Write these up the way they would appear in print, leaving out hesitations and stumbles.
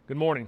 Good morning.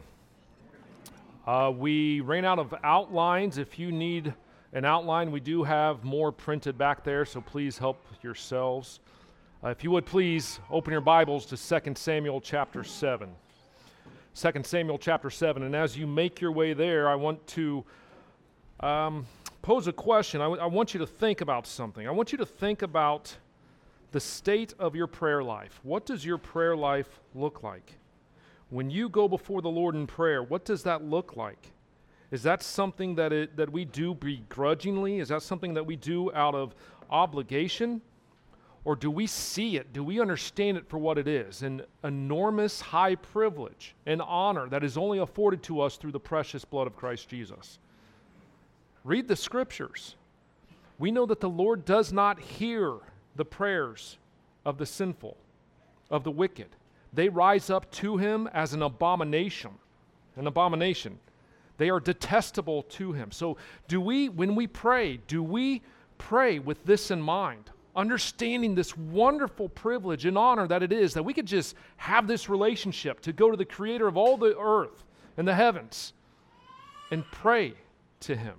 We ran out of outlines. If you need an outline, we do have more printed back there, so please help yourselves. If you would please open your Bibles to 2 Samuel chapter 7. 2 Samuel chapter 7, and as you make your way there, I want to pose a question. I want you to think about something. I want you to think about the state of your prayer life. What does your prayer life look like? When you go before the Lord in prayer, what does that look like? Is that something that we do begrudgingly? Is that something that we do out of obligation? Or do we see it? Do we understand it for what it is? An enormous high privilege and honor that is only afforded to us through the precious blood of Christ Jesus. Read the scriptures. We know that the Lord does not hear the prayers of the sinful, of the wicked. They rise up to him as an abomination. An abomination. They are detestable to him. So when we pray, do we pray with this in mind? Understanding this wonderful privilege and honor that it is that we could just have this relationship to go to the creator of all the earth and the heavens and pray to him.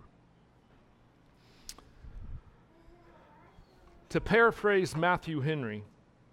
To paraphrase Matthew Henry,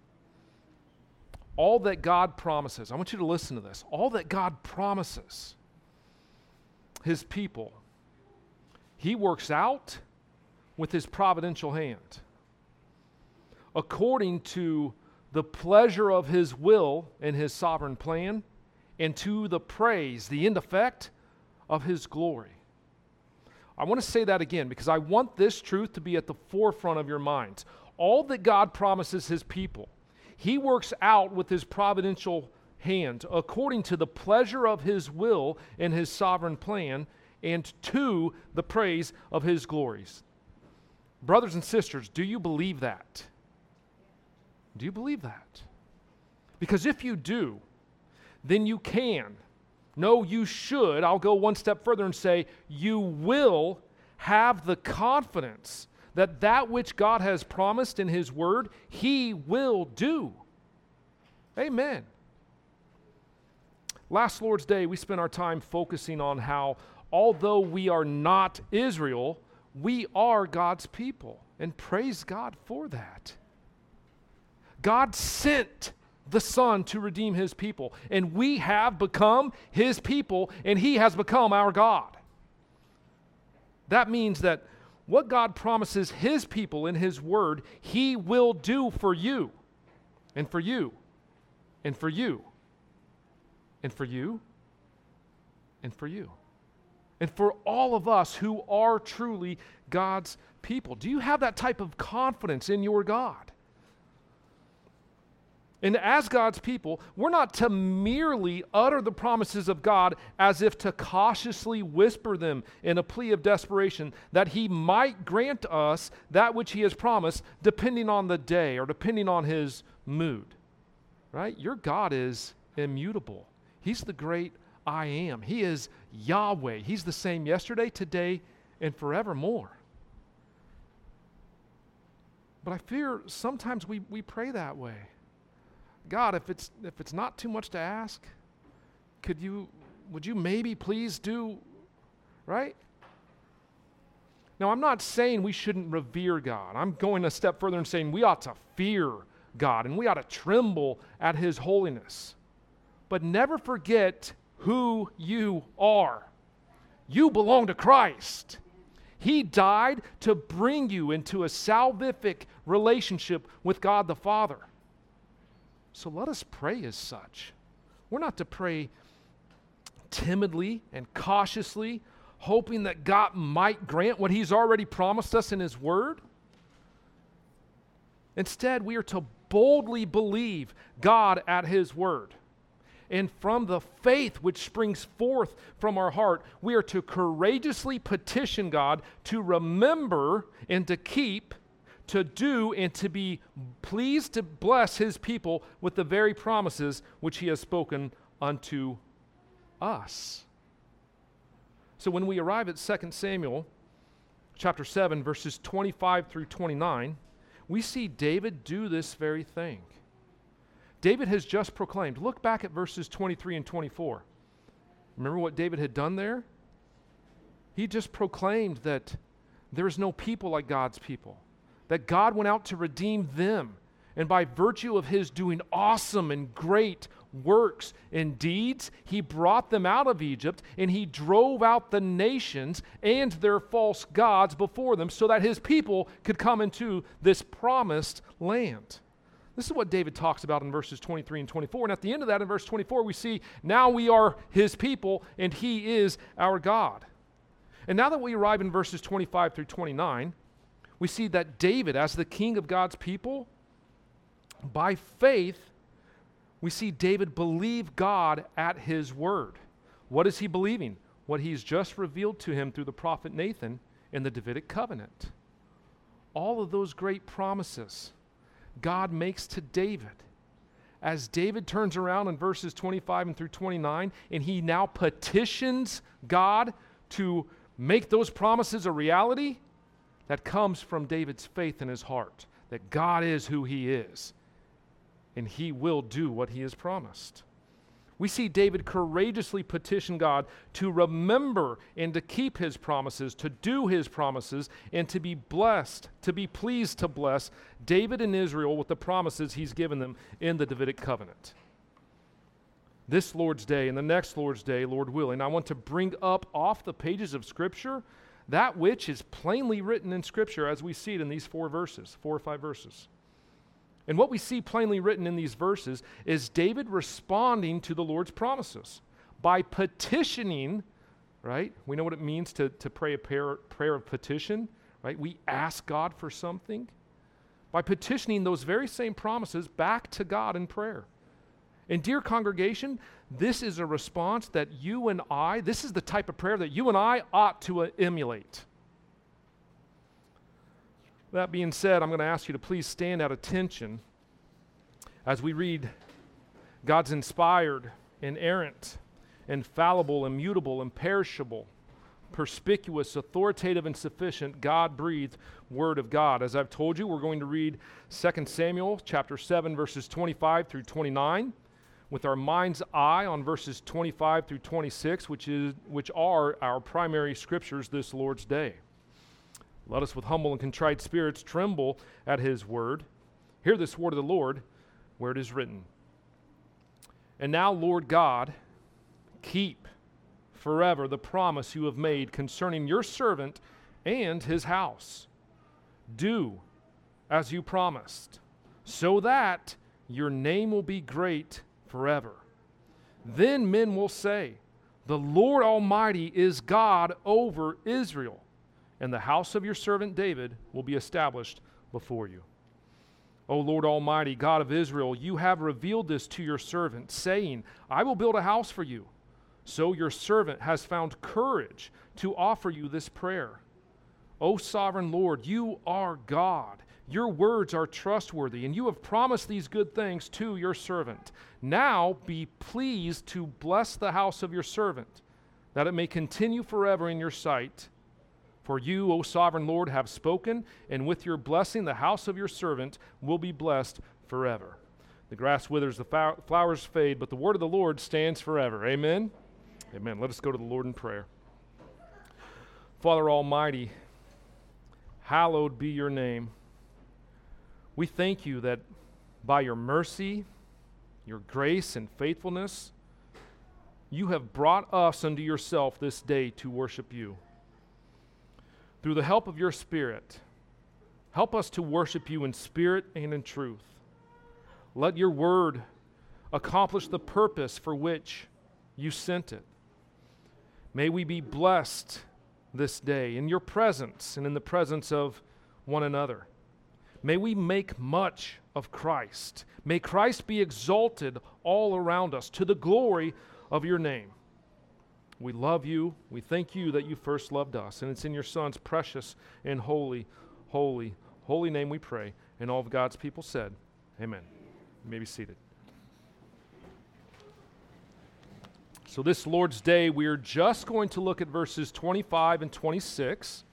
all that God promises, I want you to listen to this, all that God promises his people, he works out with his providential hand, according to the pleasure of his will and his sovereign plan, and to the praise, the end effect of his glory. I want to say that again because I want this truth to be at the forefront of your minds. All that God promises his people, he works out with his providential hand according to the pleasure of his will and his sovereign plan, and to the praise of his glories. Brothers and sisters, do you believe that? Do you believe that? Because if you do, then you can. No, you should. I'll go one step further and say you will have the confidence that which God has promised in his word, he will do. Amen. Last Lord's Day, we spent our time focusing on how, although we are not Israel, we are God's people. And praise God for that. God sent the Son to redeem his people, and we have become his people, and he has become our God. That means that what God promises his people in his word, he will do for you, and for you, and for you, and for you, and for you, and for all of us who are truly God's people. Do you have that type of confidence in your God? And as God's people, we're not to merely utter the promises of God as if to cautiously whisper them in a plea of desperation that he might grant us that which he has promised depending on the day or depending on his mood. Right? Your God is immutable. He's the great I am. He is Yahweh. He's the same yesterday, today, and forevermore. But I fear sometimes we pray that way. God, if it's not too much to ask, would you maybe please do, right? Now, I'm not saying we shouldn't revere God. I'm going a step further and saying we ought to fear God and we ought to tremble at his holiness. But never forget who you are. You belong to Christ. He died to bring you into a salvific relationship with God the Father. So let us pray as such. We're not to pray timidly and cautiously, hoping that God might grant what he's already promised us in his word. Instead, we are to boldly believe God at his word. And from the faith which springs forth from our heart, we are to courageously petition God to remember and to keep, to do, and to be pleased to bless his people with the very promises which he has spoken unto us. So when we arrive at 2 Samuel chapter 7, verses 25 through 29, we see David do this very thing. David has just proclaimed. Look back at verses 23 and 24. Remember what David had done there? He just proclaimed that there is no people like God's people, that God went out to redeem them. And by virtue of his doing awesome and great works and deeds, he brought them out of Egypt, and he drove out the nations and their false gods before them so that his people could come into this promised land. This is what David talks about in verses 23 and 24. And at the end of that, in verse 24, we see, now we are his people, and he is our God. And now that we arrive in verses 25 through 29, we see that David, as the king of God's people, by faith, we see David believe God at his word. What is he believing? What he's just revealed to him through the prophet Nathan in the Davidic covenant. All of those great promises God makes to David. As David turns around in verses 25 and through 29, and he now petitions God to make those promises a reality, that comes from David's faith in his heart, that God is who he is, and he will do what he has promised. We see David courageously petition God to remember and to keep his promises, to do his promises, and to be blessed, to be pleased to bless David and Israel with the promises he's given them in the Davidic covenant. This Lord's Day and the next Lord's Day, Lord willing, I want to bring up off the pages of Scripture that which is plainly written in Scripture as we see it in these 4 or 5 verses. And what we see plainly written in these verses is David responding to the Lord's promises by petitioning, right? We know what it means to pray a prayer of petition, right? We ask God for something. By petitioning those very same promises back to God in prayer. And dear congregation, this is a response that this is the type of prayer that you and I ought to emulate. That being said, I'm going to ask you to please stand at attention as we read God's inspired, inerrant, infallible, immutable, imperishable, perspicuous, authoritative, and sufficient God-breathed Word of God. As I've told you, we're going to read 2 Samuel chapter 7, verses 25 through 29, with our mind's eye on verses 25 through 26, which are our primary scriptures this Lord's Day. Let us with humble and contrite spirits tremble at his word. Hear this word of the Lord where it is written. And now, Lord God, keep forever the promise you have made concerning your servant and his house. Do as you promised, so that your name will be great forever. Then men will say, the Lord Almighty is God over Israel, and the house of your servant David will be established before you. O Lord Almighty, God of Israel, you have revealed this to your servant, saying, I will build a house for you. So your servant has found courage to offer you this prayer. O sovereign Lord, you are God. Your words are trustworthy, and you have promised these good things to your servant. Now be pleased to bless the house of your servant, that it may continue forever in your sight. For you, O sovereign Lord, have spoken, and with your blessing the house of your servant will be blessed forever. The grass withers, the flowers fade, but the word of the Lord stands forever. Amen? Amen. Let us go to the Lord in prayer. Father Almighty, hallowed be your name. We thank you that by your mercy, your grace and faithfulness, you have brought us unto yourself this day to worship you. Through the help of your Spirit, help us to worship you in spirit and in truth. Let your word accomplish the purpose for which you sent it. May we be blessed this day in your presence and in the presence of one another. May we make much of Christ. May Christ be exalted all around us to the glory of your name. We love you. We thank you that you first loved us. And it's in your Son's precious and holy, holy, holy name we pray. And all of God's people said, amen. You may be seated. So this Lord's Day, we are just going to look at verses 25 and 26.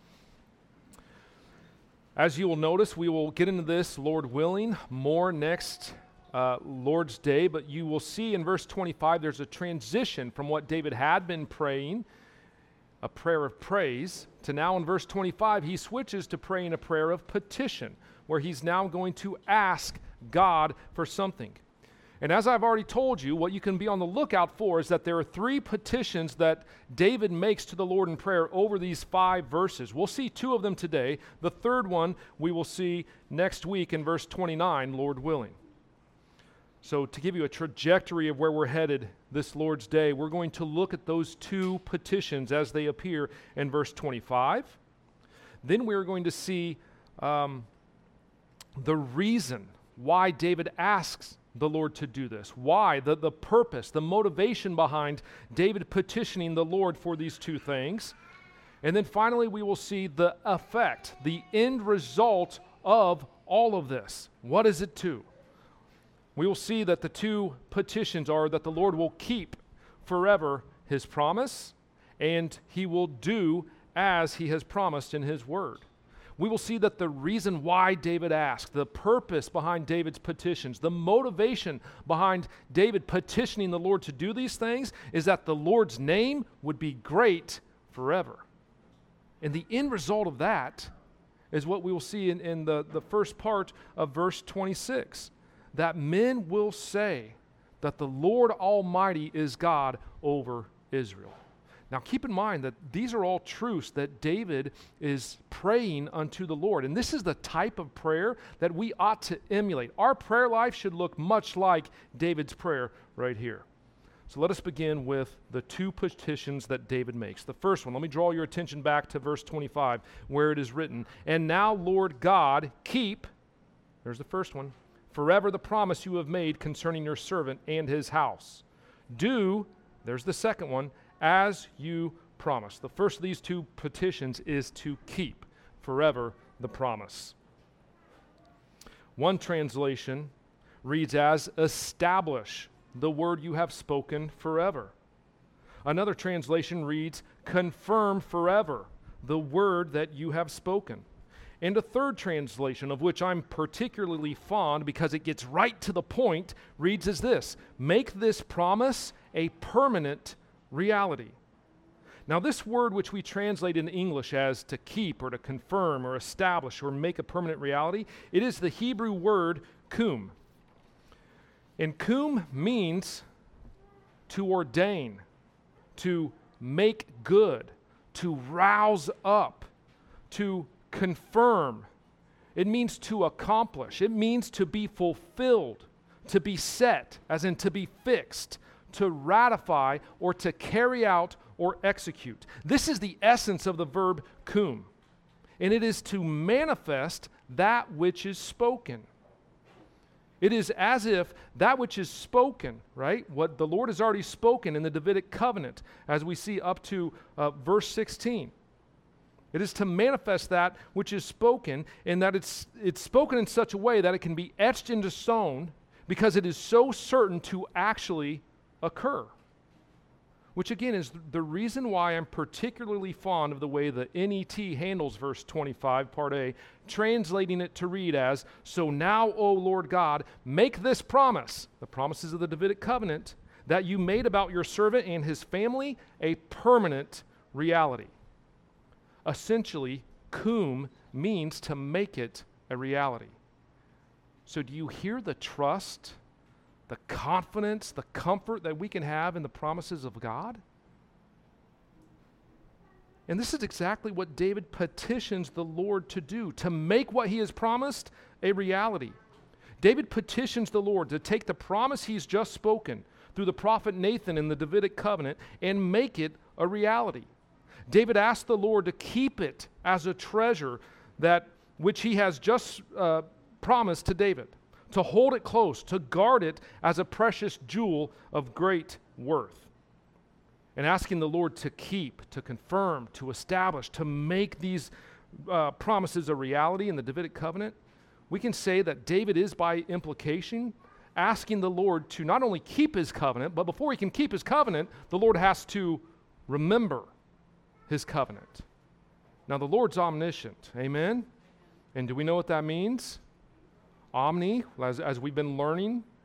As you will notice, we will get into this, Lord willing, more next Lord's Day, but you will see in verse 25 there's a transition from what David had been praying, a prayer of praise, to now in verse 25 he switches to praying a prayer of petition, where he's now going to ask God for something. And as I've already told you, what you can be on the lookout for is that there are 3 petitions that David makes to the Lord in prayer over these 5 verses. We'll see 2 of them today. The third one we will see next week in verse 29, Lord willing. So to give you a trajectory of where we're headed this Lord's Day, we're going to look at those 2 petitions as they appear in verse 25. Then we're going to see the reason why David asks the Lord to do this. Why? The purpose, the motivation behind David petitioning the Lord for these 2 things. And then finally, we will see the effect, the end result of all of this. What is it to? We will see that the 2 petitions are that the Lord will keep forever his promise, and he will do as he has promised in his word. We will see that the reason why David asked, the purpose behind David's petitions, the motivation behind David petitioning the Lord to do these things is that the Lord's name would be great forever. And the end result of that is what we will see in the first part of verse 26, that men will say that the Lord Almighty is God over Israel. Now keep in mind that these are all truths that David is praying unto the Lord. And this is the type of prayer that we ought to emulate. Our prayer life should look much like David's prayer right here. So let us begin with the 2 petitions that David makes. The first one, let me draw your attention back to verse 25 where it is written, "And now, Lord God, keep," there's the first one, "forever the promise you have made concerning your servant and his house. Do," there's the second one, "as you promised." The first of these 2 petitions is to keep forever the promise. One translation reads as, "Establish the word you have spoken forever." Another translation reads, "Confirm forever the word that you have spoken." And a third translation, of which I'm particularly fond because it gets right to the point, reads as this, "Make this promise a permanent reality." Now this word, which we translate in English as to keep or to confirm or establish or make a permanent reality, it is the Hebrew word kum. And kum means to ordain, to make good, to rouse up, to confirm. It means to accomplish. It means to be fulfilled, to be set, as in to be fixed, to ratify, or to carry out or execute. This is the essence of the verb kum, and it is to manifest that which is spoken. It is as if that which is spoken, right, what the Lord has already spoken in the Davidic covenant, as we see up to verse 16. It is to manifest that which is spoken, and that it's spoken in such a way that it can be etched into stone because it is so certain to actually occur. Which again is the reason why I'm particularly fond of the way the NET handles verse 25, part A, translating it to read as, "So now, O Lord God, make this promise," the promises of the Davidic covenant, "that you made about your servant and his family a permanent reality." Essentially, kum means to make it a reality. So do you hear the trust, the confidence, the comfort that we can have in the promises of God? And this is exactly what David petitions the Lord to do, to make what he has promised a reality. David petitions the Lord to take the promise he's just spoken through the prophet Nathan in the Davidic covenant and make it a reality. David asked the Lord to keep it as a treasure that which he has just promised to David, to hold it close, to guard it as a precious jewel of great worth. And asking the Lord to keep, to confirm, to establish, to make these promises a reality in the Davidic covenant, we can say that David is by implication asking the Lord to not only keep his covenant, but before he can keep his covenant, the Lord has to remember his covenant. Now the Lord's omniscient, amen? And do we know what that means? Omni, as we've been learning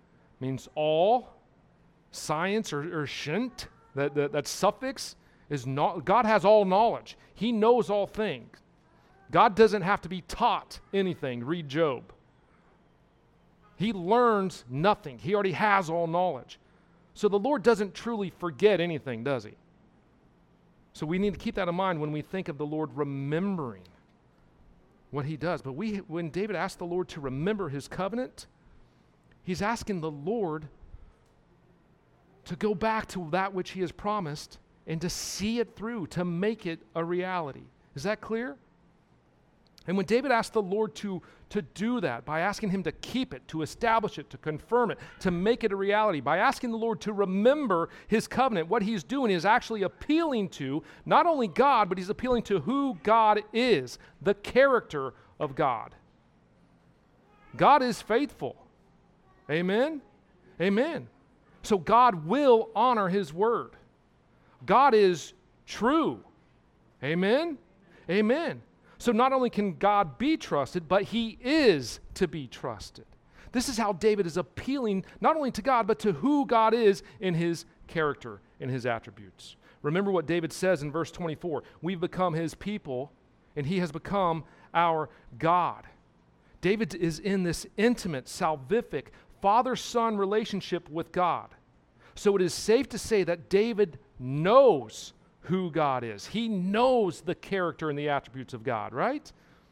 means all. Science or shint, that suffix is not. God has all knowledge. He knows all things. God doesn't have to be taught anything. Read Job. He learns nothing. He already has all knowledge. So the Lord doesn't truly forget anything, does he? So we need to keep that in mind when we think of the Lord remembering what he does. But when David asked the Lord to remember his covenant, he's asking the Lord to go back to that which he has promised and to see it through, to make it a reality. Is that clear? And when David asked the Lord to do that, by asking him to keep it, to establish it, to confirm it, to make it a reality, by asking the Lord to remember his covenant, what he's doing is actually appealing to not only God, but he's appealing to who God is, the character of God. God is faithful. Amen? Amen. So God will honor his word. God is true. Amen? Amen. So not only can God be trusted, but he is to be trusted. This is how David is appealing not only to God, but to who God is in his character, in his attributes. Remember what David says in verse 24. We've become his people, and he has become our God. David is in this intimate, salvific, father-son relationship with God. So it is safe to say that David knows who God is. He knows the character and the attributes of God, right?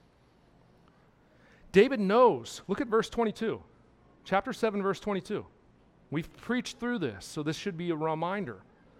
David knows. Look at verse 22. Chapter 7, verse 22. We've preached through this, so this should be a reminder.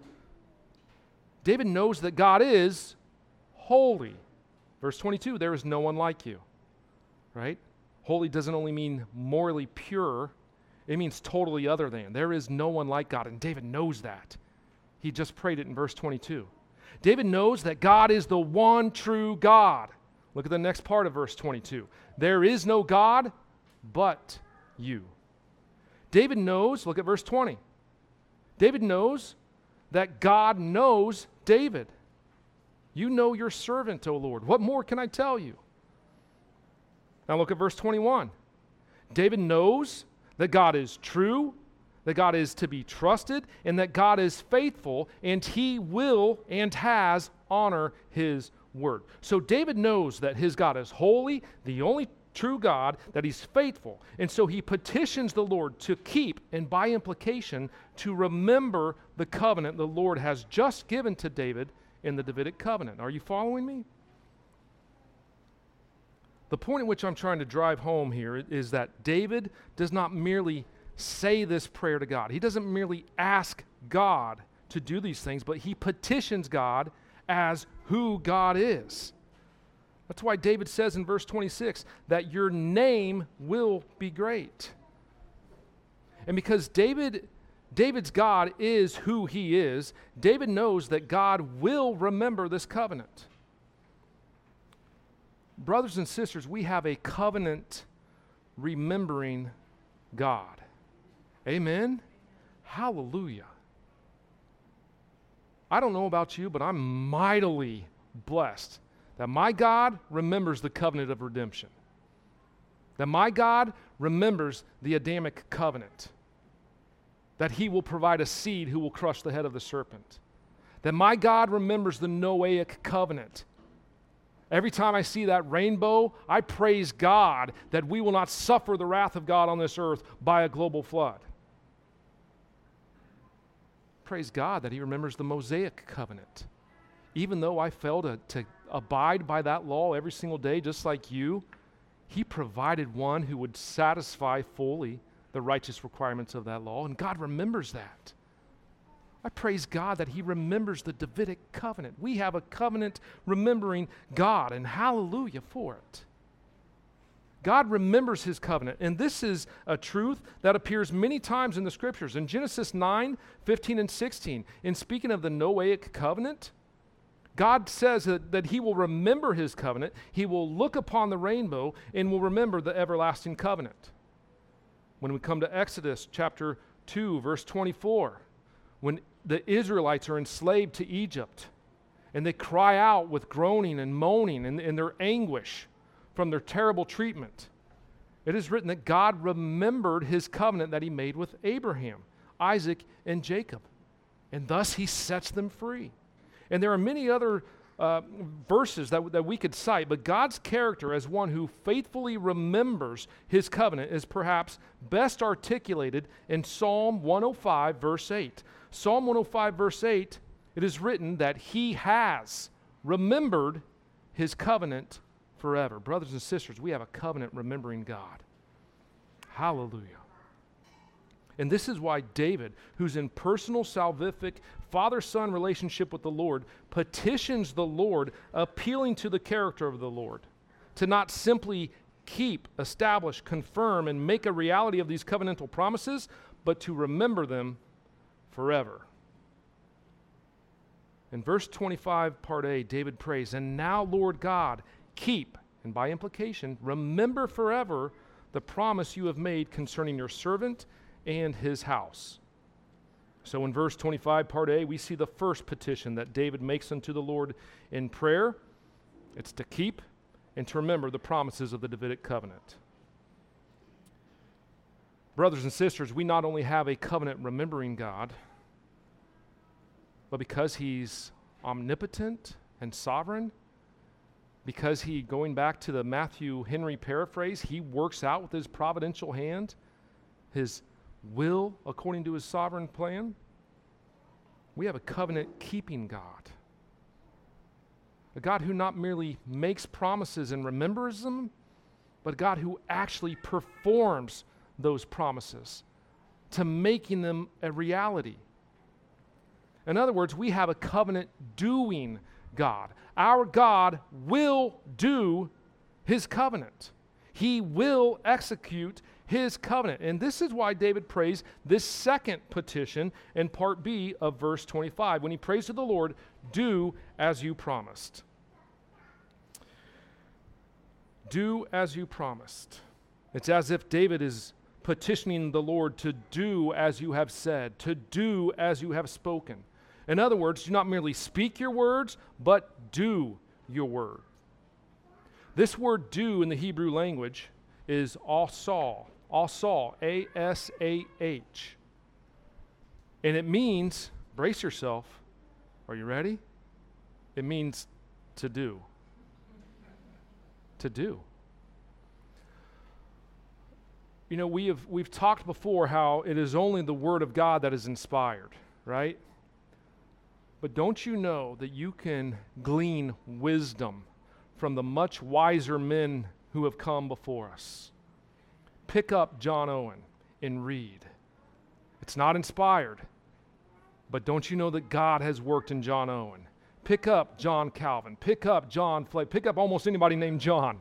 David knows that God is holy. Verse 22, there is no one like you, right? Holy doesn't only mean morally pure, it means totally other than. There is no one like God, and David knows that. He just prayed it in verse 22. David knows that God is the one true God. Look at the next part of verse 22. There is no God but you. David knows, look at verse 20. David knows that God knows David. You know your servant, O Lord. What more can I tell you? Now look at verse 21. David knows that God is true, that God is to be trusted, and that God is faithful, and he will and has honor his word. So David knows that his God is holy, the only true God, that he's faithful. And so he petitions the Lord to keep, and by implication, to remember the covenant the Lord has just given to David in the Davidic covenant. Are you following me? The point at which I'm trying to drive home here is that David does not merely say this prayer to God. He doesn't merely ask God to do these things, but he petitions God as who God is. That's why David says in verse 26 that your name will be great. And because David's God is who he is, David knows that God will remember this covenant. Brothers and sisters, we have a covenant remembering God. Amen? Hallelujah. I don't know about you, but I'm mightily blessed that my God remembers the covenant of redemption. That my God remembers the Adamic covenant. That he will provide a seed who will crush the head of the serpent. That my God remembers the Noahic covenant. Every time I see that rainbow, I praise God that we will not suffer the wrath of God on this earth by a global flood. Praise God that he remembers the Mosaic covenant. Even though I fail to abide by that law every single day, just like you, he provided one who would satisfy fully the righteous requirements of that law, and God remembers that. I praise God that he remembers the Davidic covenant. We have a covenant remembering God, and hallelujah for it. God remembers his covenant, and this is a truth that appears many times in the scriptures. In Genesis 9, 15, and 16, in speaking of the Noahic covenant, God says that he will remember his covenant, he will look upon the rainbow, and will remember the everlasting covenant. When we come to Exodus chapter 2, verse 24, when the Israelites are enslaved to Egypt, and they cry out with groaning and moaning in their anguish from their terrible treatment. It is written that God remembered his covenant that he made with Abraham, Isaac, and Jacob. And thus he sets them free. And there are many other verses that we could cite, but God's character as one who faithfully remembers his covenant is perhaps best articulated in Psalm 105, verse 8. Psalm 105, verse 8, it is written that he has remembered his covenant forever. Brothers and sisters, we have a covenant remembering God. Hallelujah. And this is why David, who's in personal salvific father-son relationship with the Lord, petitions the Lord, appealing to the character of the Lord, to not simply keep, establish, confirm, and make a reality of these covenantal promises, but to remember them forever. In verse 25, part A, David prays, "And now, Lord God, keep," and by implication, remember forever the promise you have made concerning your servant and his house. So in verse 25, part A, we see the first petition that David makes unto the Lord in prayer. It's to keep and to remember the promises of the Davidic covenant. Brothers and sisters, we not only have a covenant remembering God, but because he's omnipotent and sovereign, because he, going back to the Matthew Henry paraphrase, he works out with his providential hand his will according to his sovereign plan, we have a covenant-keeping God. A God who not merely makes promises and remembers them, but a God who actually performs those promises to making them a reality. In other words, we have a covenant-doing God. Our God will do his covenant. He will execute his covenant. And this is why David prays this second petition in part B of verse 25, when he prays to the Lord, "Do as you promised." Do as you promised. It's as if David is petitioning the Lord to do as you have said, to do as you have spoken. In other words, do not merely speak your words, but do your word. This word "do" in the Hebrew language is asah, A-S-A-H. And it means, brace yourself, are you ready? It means to do. To do. You know, we've talked before how it is only the Word of God that is inspired, right? But don't you know that you can glean wisdom from the much wiser men who have come before us? Pick up John Owen and read. It's not inspired, but don't you know that God has worked in John Owen? Pick up John Calvin. Pick up John Flake. Pick up almost anybody named John.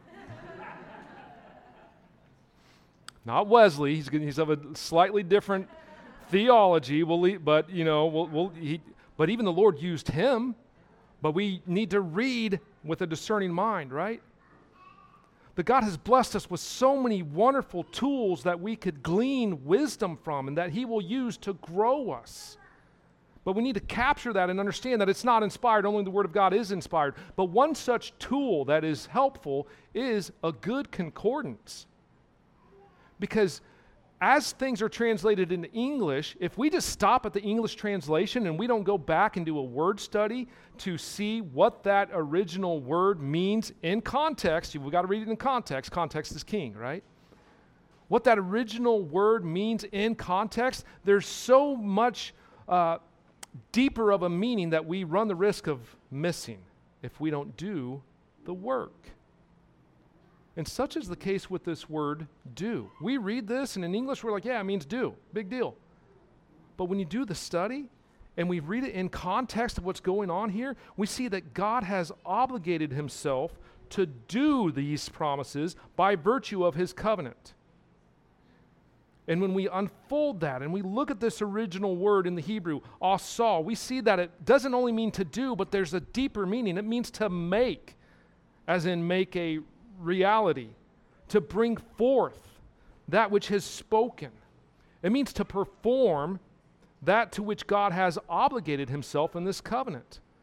Not Wesley. He's of a slightly different theology. But even the Lord used him. But we need to read with a discerning mind, right? But God has blessed us with so many wonderful tools that we could glean wisdom from and that he will use to grow us. But we need to capture that and understand that it's not inspired. Only the Word of God is inspired. But one such tool that is helpful is a good concordance. Because as things are translated into English, if we just stop at the English translation and we don't go back and do a word study to see what that original word means in context, we've got to read it in context. Context is king, right? What that original word means in context, there's so much deeper of a meaning that we run the risk of missing if we don't do the work. And such is the case with this word "do." We read this, and in English we're like, yeah, it means do. Big deal. But when you do the study, and we read it in context of what's going on here, we see that God has obligated himself to do these promises by virtue of his covenant. And when we unfold that and we look at this original word in the Hebrew, asah, we see that it doesn't only mean to do, but there's a deeper meaning. It means to make, as in make a reality, to bring forth that which has spoken. It means to perform that to which God has obligated himself in this covenant.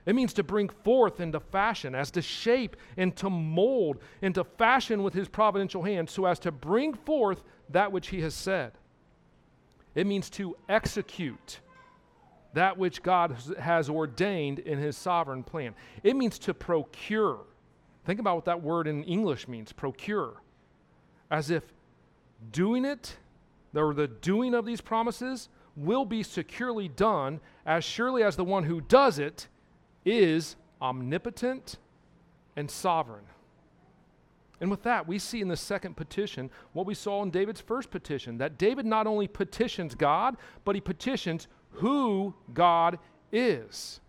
It means to bring forth into fashion, as to shape and to mold and to fashion with his providential hand so as to bring forth that which he has said. It means to execute that which God has ordained in his sovereign plan. It means to procure. Think about what that word in English means, procure. As if doing it, or the doing of these promises, will be securely done as surely as the one who does it is omnipotent and sovereign. And with that, we see in the second petition what we saw in David's first petition, that David not only petitions God, but he petitions who God is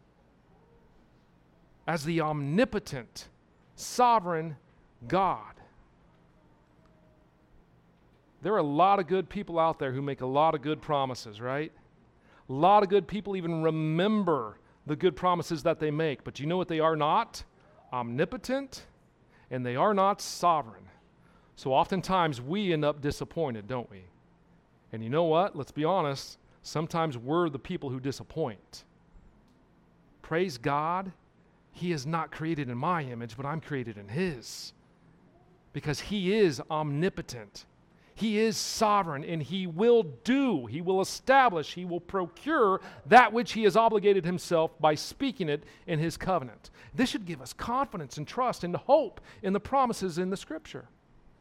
as the omnipotent, sovereign God. There are a lot of good people out there who make a lot of good promises, right? A lot of good people even remember the good promises that they make. But you know what they are not? Omnipotent, and they are not sovereign. So oftentimes we end up disappointed, don't we? And you know what? Let's be honest. Sometimes we're the people who disappoint. Praise God, he is not created in my image, but I'm created in his. Because he is omnipotent. He is sovereign, and he will do, he will establish, he will procure that which he has obligated himself by speaking it in his covenant. This should give us confidence and trust and hope in the promises in the Scripture.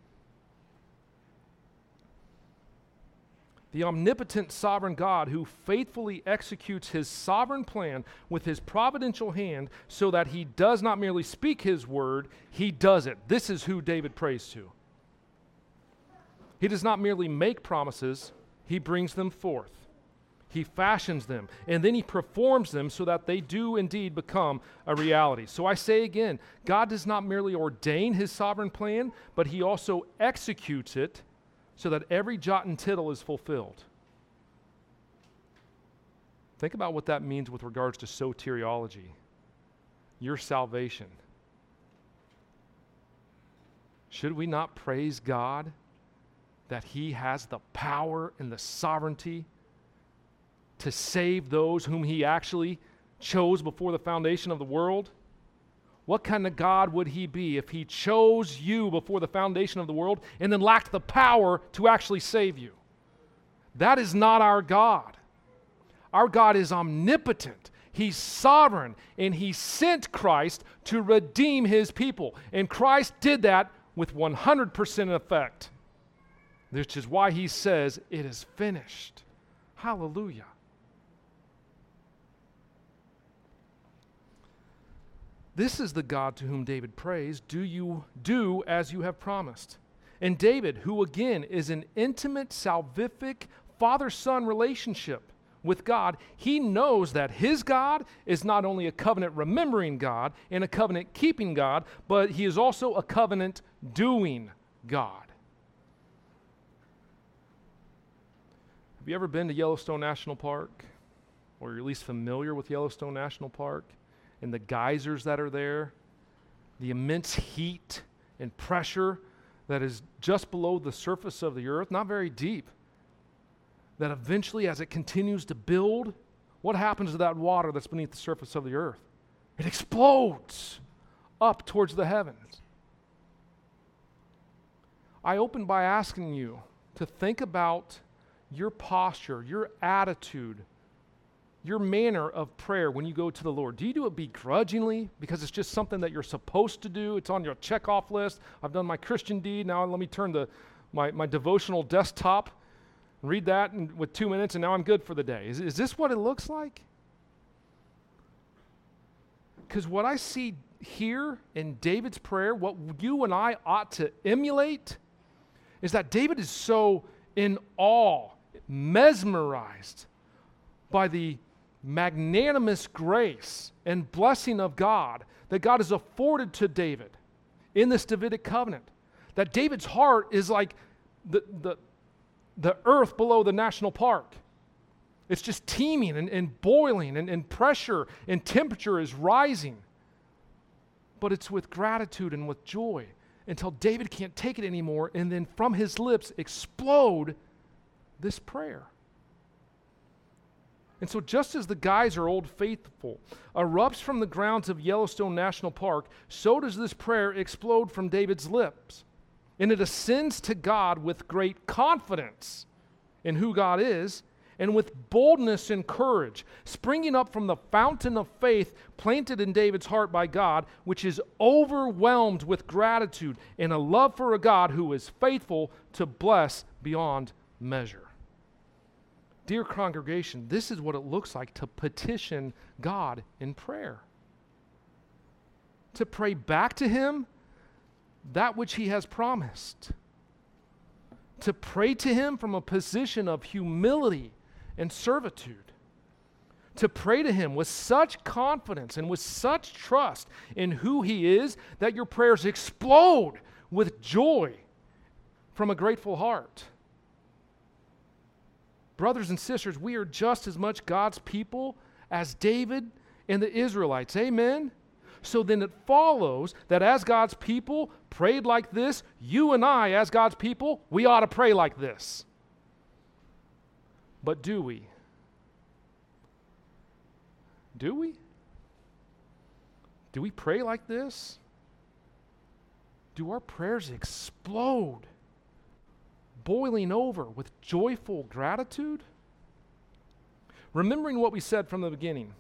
The omnipotent sovereign God who faithfully executes his sovereign plan with his providential hand so that he does not merely speak his word, he does it. This is who David prays to. He does not merely make promises, he brings them forth. He fashions them, and then he performs them so that they do indeed become a reality. So I say again, God does not merely ordain his sovereign plan, but he also executes it so that every jot and tittle is fulfilled. Think about what that means with regards to soteriology, your salvation. Should we not praise God that he has the power and the sovereignty to save those whom he actually chose before the foundation of the world? What kind of God would he be if he chose you before the foundation of the world and then lacked the power to actually save you? That is not our God. Our God is omnipotent. He's sovereign, and he sent Christ to redeem his people. And Christ did that with 100% effect. Which is why he says, it is finished. Hallelujah. This is the God to whom David prays, do you do as you have promised. And David, who again is an intimate, salvific, father-son relationship with God, he knows that his God is not only a covenant-remembering God and a covenant-keeping God, but he is also a covenant-doing God. Have you ever been to Yellowstone National Park? Or you're at least familiar with Yellowstone National Park and the geysers that are there? The immense heat and pressure that is just below the surface of the earth, not very deep. That eventually, as it continues to build, what happens to that water that's beneath the surface of the earth? It explodes up towards the heavens. I open by asking you to think about your posture, your attitude, your manner of prayer when you go to the Lord. Do you do it begrudgingly because it's just something that you're supposed to do? It's on your checkoff list. I've done my Christian deed. Now let me turn to my devotional desktop, read that with 2 minutes, and now I'm good for the day. Is this what it looks like? Because what I see here in David's prayer, what you and I ought to emulate, is that David is so in awe, mesmerized by the magnanimous grace and blessing of God that God has afforded to David in this Davidic covenant. That David's heart is like the earth below the national park. It's just teeming and boiling, and pressure and temperature is rising. But it's with gratitude and with joy until David can't take it anymore, and then from his lips explode this prayer. And so just as the geyser, Old Faithful, erupts from the grounds of Yellowstone National Park, so does this prayer explode from David's lips. And it ascends to God with great confidence in who God is, and with boldness and courage, springing up from the fountain of faith planted in David's heart by God, which is overwhelmed with gratitude and a love for a God who is faithful to bless beyond measure. Dear congregation, this is what it looks like to petition God in prayer. To pray back to Him that which He has promised. To pray to Him from a position of humility and servitude. To pray to Him with such confidence and with such trust in who He is that your prayers explode with joy from a grateful heart. Brothers and sisters, we are just as much God's people as David and the Israelites. Amen? So then it follows that as God's people prayed like this, you and I, as God's people, we ought to pray like this. But do we? Do we? Do we pray like this? Do our prayers explode, boiling over with joyful gratitude? Remember what we said from the beginning.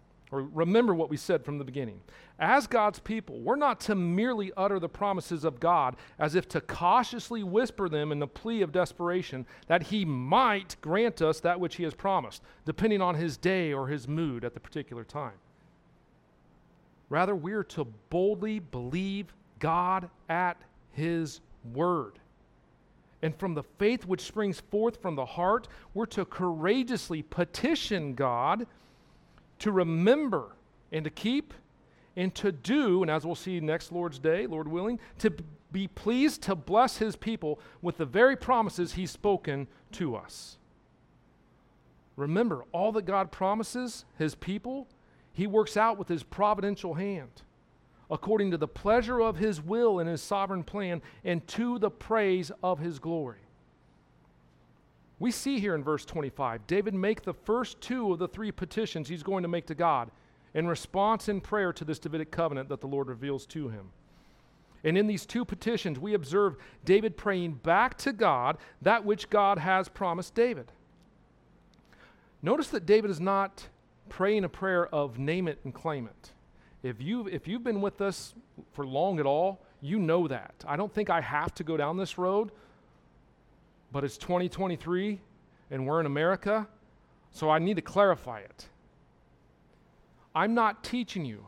As God's people, we're not to merely utter the promises of God as if to cautiously whisper them in the plea of desperation that He might grant us that which He has promised, depending on His day or His mood at the particular time. Rather, we're to boldly believe God at His word. And from the faith which springs forth from the heart, we're to courageously petition God to remember and to keep and to do, and as we'll see next Lord's Day, Lord willing, to be pleased to bless His people with the very promises He's spoken to us. Remember, all that God promises His people, He works out with His providential hand, according to the pleasure of His will and His sovereign plan, and to the praise of His glory. We see here in verse 25, David make the first two of the three petitions he's going to make to God in response in prayer to this Davidic covenant that the Lord reveals to him. And in these two petitions, we observe David praying back to God that which God has promised David. Notice that David is not praying a prayer of name it and claim it. If you've been with us for long at all, you know that. I don't think I have to go down this road, but it's 2023 and we're in America, so I need to clarify it. I'm not teaching you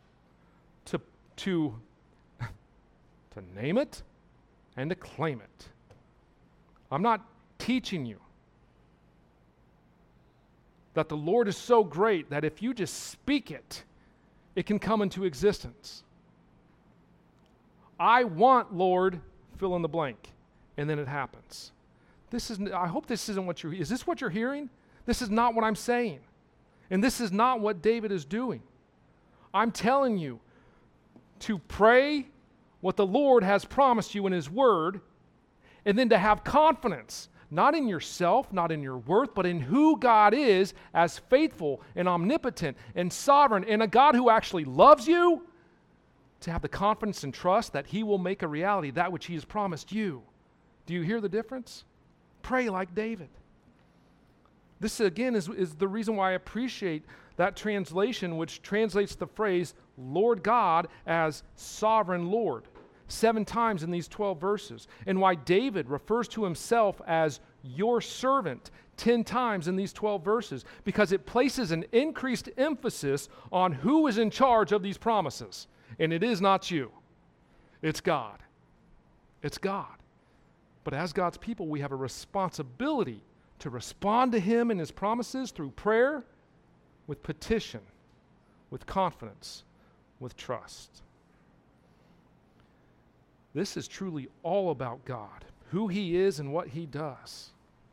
to name it and to claim it. I'm not teaching you that the Lord is so great that if you just speak it, it can come into existence. I want, Lord, fill in the blank, and then it happens. I hope this isn't what is this what you're hearing? This is not what I'm saying. And this is not what David is doing. I'm telling you to pray what the Lord has promised you in His Word, and then to have confidence, not in yourself, not in your worth, but in who God is as faithful and omnipotent and sovereign, and a God who actually loves you, to have the confidence and trust that He will make a reality that which He has promised you. Do you hear the difference? Pray like David. This, again, is the reason why I appreciate that translation, which translates the phrase Lord God as sovereign Lord 7 times in these 12 verses, and why David refers to himself as your servant 10 times in these 12 verses, because it places an increased emphasis on who is in charge of these promises. And it is not you. It's God. It's God. But as God's people, we have a responsibility to respond to Him and His promises through prayer, with petition, with confidence, with trust. This is truly all about God, who He is and what He does.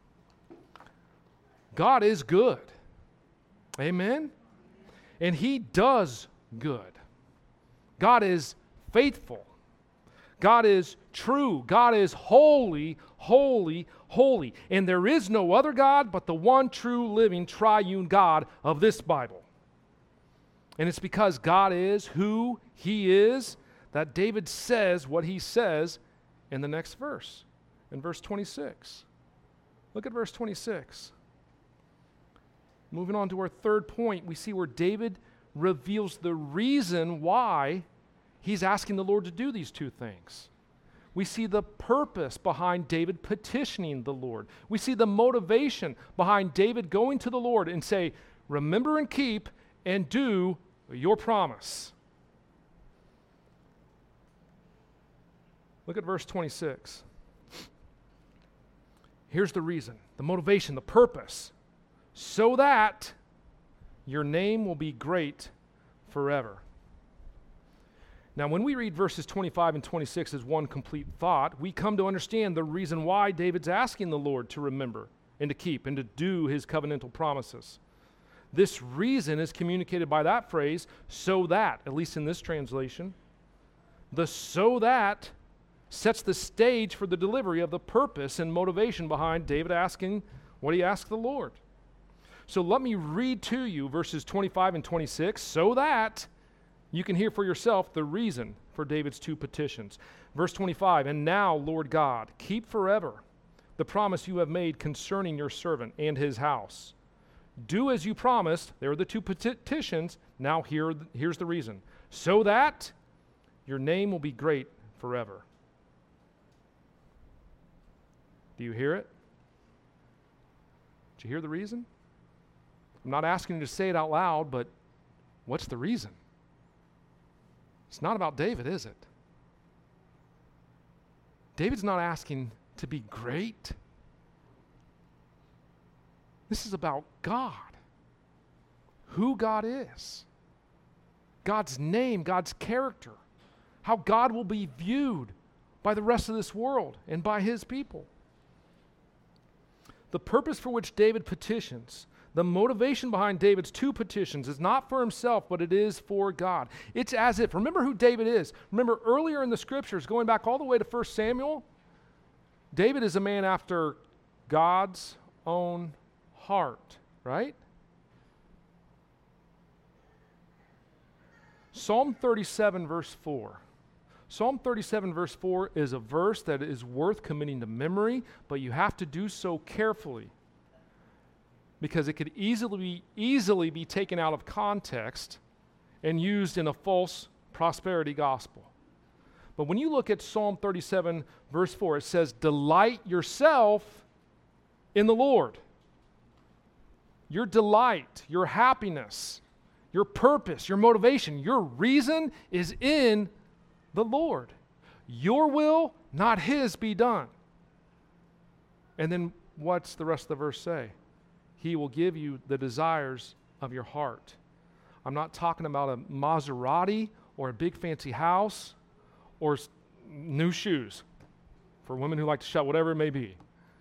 God is good. Amen? And He does good. God is faithful. God is true. God is holy, holy, holy. And there is no other God but the one true, living, triune God of this Bible. And it's because God is who He is that David says what he says in the next verse, in verse 26. Look at verse 26. Moving on to our third point, we see where David reveals the reason why he's asking the Lord to do these two things. We see the purpose behind David petitioning the Lord. We see the motivation behind David going to the Lord and say, remember and keep and do your promise. Look at verse 26. Here's the reason, the motivation, the purpose. So that your name will be great forever. Now, when we read verses 25 and 26 as one complete thought, we come to understand the reason why David's asking the Lord to remember and to keep and to do His covenantal promises. This reason is communicated by that phrase, so that, at least in this translation. The so that sets the stage for the delivery of the purpose and motivation behind David asking what he asked the Lord. So let me read to you verses 25 and 26 so that you can hear for yourself the reason for David's two petitions. Verse 25, and now, Lord God, keep forever the promise you have made concerning your servant and his house. Do as you promised. There are the two petitions. Now here's the reason. So that your name will be great forever. Do you hear it? Did you hear the reason? I'm not asking you to say it out loud, but what's the reason? It's not about David, is it? David's not asking to be great. This is about God, who God is, God's name, God's character, how God will be viewed by the rest of this world and by His people. The purpose for which David petitions, the motivation behind David's two petitions is not for himself, but it is for God. It's as if, remember who David is. Remember earlier in the scriptures, going back all the way to 1 Samuel, David is a man after God's own heart, right? Psalm 37 verse 4. Psalm 37 verse 4 is a verse that is worth committing to memory, but you have to do so carefully because it could easily be taken out of context and used in a false prosperity gospel. But when you look at Psalm 37 verse 4, it says, delight yourself in the Lord. Your delight, your happiness, your purpose, your motivation, your reason is in the Lord. Your will, not His, be done. And then what's the rest of the verse say? He will give you the desires of your heart. I'm not talking about a Maserati or a big fancy house or new shoes for women who like to shop, whatever it may be.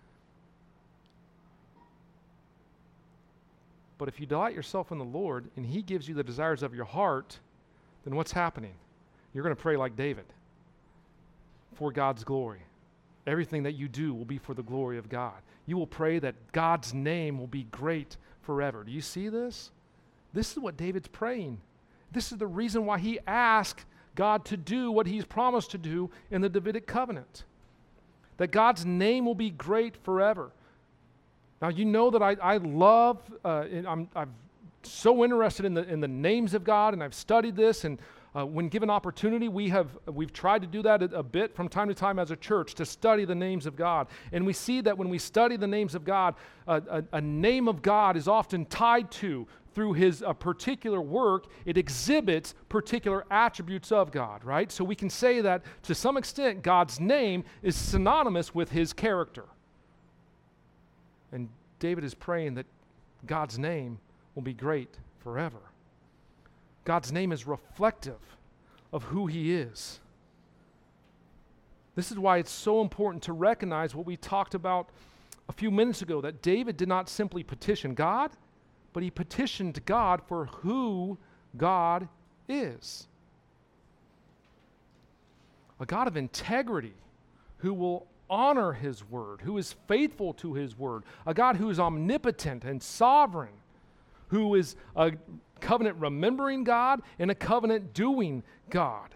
But if you delight yourself in the Lord and He gives you the desires of your heart, then what's happening? You're going to pray like David for God's glory. Everything that you do will be for the glory of God. You will pray that God's name will be great forever. Do you see this? This is what David's praying. This is the reason why he asked God to do what He's promised to do in the Davidic covenant. That God's name will be great forever. Now, you know that I love, I'm so interested in the names of God, and I've studied this, and when given opportunity, we've tried to do that a bit from time to time as a church, to study the names of God. And we see that when we study the names of God, a name of God is often tied to, through His particular work, it exhibits particular attributes of God, right? So we can say that to some extent, God's name is synonymous with His character. And David is praying that God's name will be great forever. God's name is reflective of who He is. This is why it's so important to recognize what we talked about a few minutes ago, that David did not simply petition God, but he petitioned God for who God is. a God of integrity who will honor his word, who is faithful to his word, a God who is omnipotent and sovereign, who is a covenant remembering God and a covenant doing God.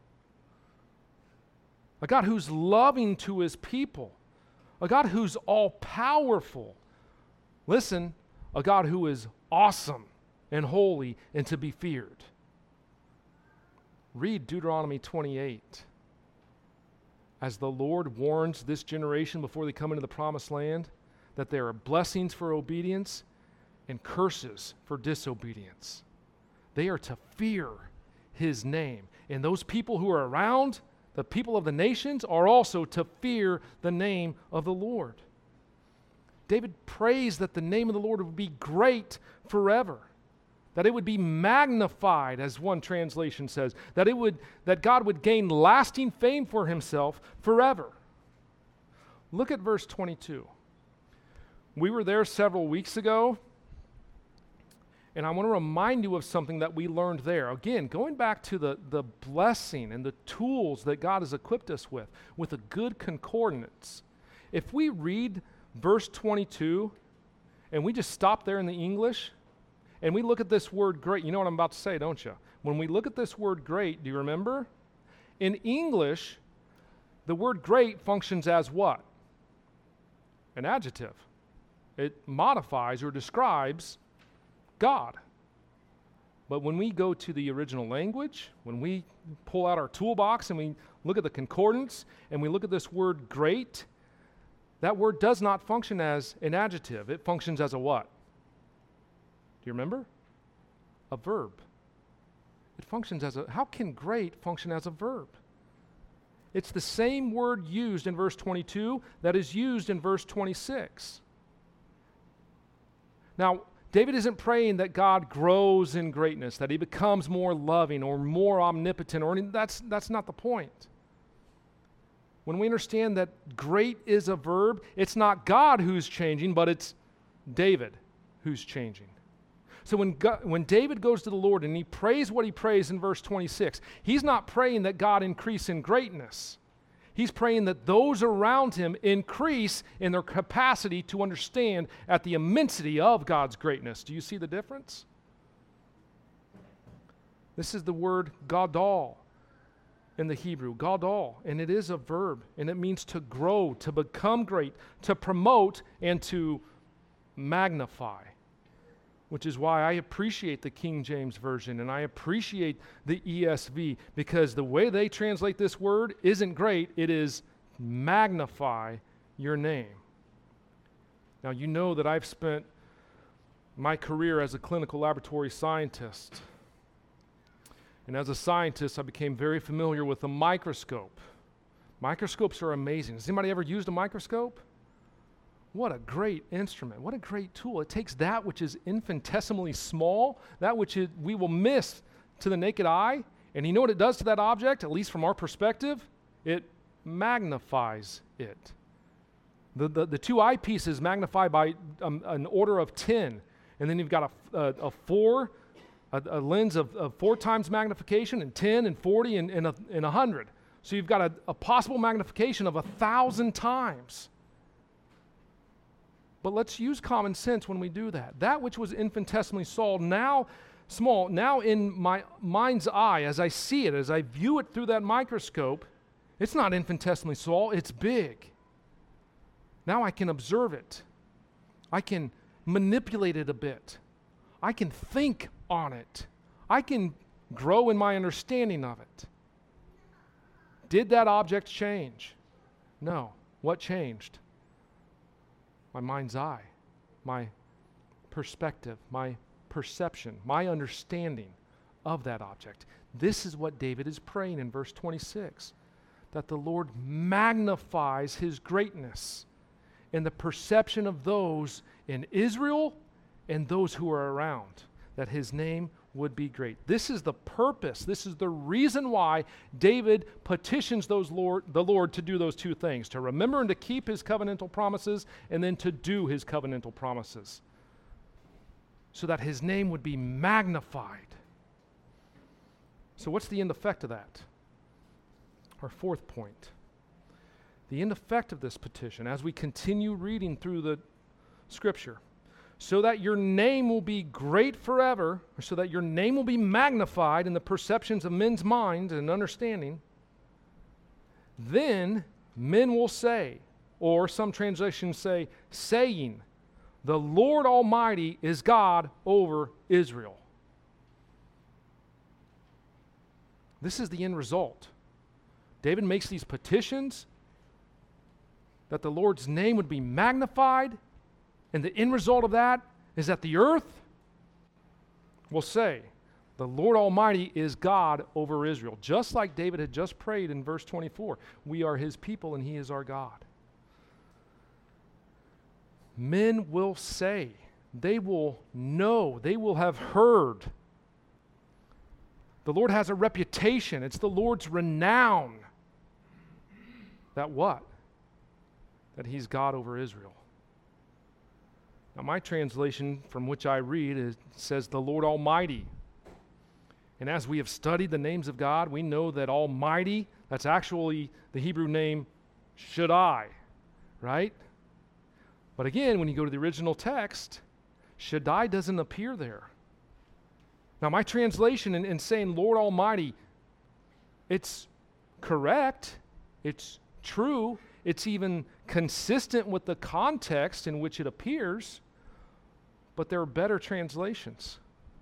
A God who's loving to his people, a God who's all powerful. Listen, a God who is awesome and holy and to be feared. Read Deuteronomy 28. As the Lord warns this generation before they come into the promised land, that there are blessings for obedience and curses for disobedience. They are to fear his name. And those people who are around, the people of the nations, are also to fear the name of the Lord. David prays that the name of the Lord would be great forever, that it would be magnified, as one translation says, that God would gain lasting fame for himself forever. Look at verse 22. We were there several weeks ago, and I want to remind you of something that we learned there. Again, going back to the blessing and the tools that God has equipped us with a good concordance. If we read verse 22 and we just stop there in the English, and we look at this word great, you know what I'm about to say, don't you? When we look at this word great, do you remember? In English, the word great functions as what? An adjective. It modifies or describes God. But when we go to the original language, when we pull out our toolbox and we look at the concordance and we look at this word great, that word does not function as an adjective. It functions as a what? Do you remember? A verb. It functions as a, how can great function as a verb? It's the same word used in verse 22 that is used in verse 26. Now, David isn't praying that God grows in greatness, that he becomes more loving or more omnipotent, or that's not the point. When we understand that great is a verb, it's not God who's changing, but it's David who's changing. So when David goes to the Lord and he prays what he prays in verse 26, he's not praying that God increase in greatness. He's praying that those around him increase in their capacity to understand at the immensity of God's greatness. Do you see the difference? This is the word gadol in the Hebrew, gadol, and it is a verb, and it means to grow, to become great, to promote, and to magnify. Which is why I appreciate the King James Version and I appreciate the ESV, because the way they translate this word isn't great, it is magnify your name. Now, you know that I've spent my career as a clinical laboratory scientist. And as a scientist, I became very familiar with the microscope. Microscopes are amazing. Has anybody ever used a microscope? What a great instrument. What a great tool. It takes that which is infinitesimally small, that which we will miss to the naked eye, and you know what it does to that object, at least from our perspective? It magnifies it. The two eyepieces magnify by an order of 10, and then you've got a lens of 4 times magnification, and 10, and 40, and 100. So you've got a possible magnification of 1,000 times. But let's use common sense when we do that. That which was infinitesimally small, now in my mind's eye, as I see it, as I view it through that microscope, it's not infinitesimally small, it's big. Now I can observe it. I can manipulate it a bit. I can think on it. I can grow in my understanding of it. Did that object change? No. What changed? My mind's eye, my perspective, my perception, my understanding of that object. This is what David is praying in verse 26, that the Lord magnifies his greatness in the perception of those in Israel and those who are around, that his name would be great. This is the purpose. This is the reason why David petitions the Lord to do those two things, to remember and to keep his covenantal promises, and then to do his covenantal promises, so that his name would be magnified. So what's the end effect of that? Our fourth point, the end effect of this petition as we continue reading through the Scripture, so that your name will be great forever, or so that your name will be magnified in the perceptions of men's minds and understanding, then men will say, or some translations say, saying, the Lord Almighty is God over Israel. This is the end result. David makes these petitions that the Lord's name would be magnified, and the end result of that is that the earth will say, the Lord Almighty is God over Israel. Just like David had just prayed in verse 24, we are his people and he is our God. Men will say, they will know, they will have heard. The Lord has a reputation. It's the Lord's renown. That what? That he's God over Israel. Now my translation from which I read says the Lord Almighty. And as we have studied the names of God, we know that Almighty, that's actually the Hebrew name Shaddai, right? But again, when you go to the original text, Shaddai doesn't appear there. Now my translation in saying Lord Almighty, it's correct, it's true, it's even consistent with the context in which it appears, but there are better translations.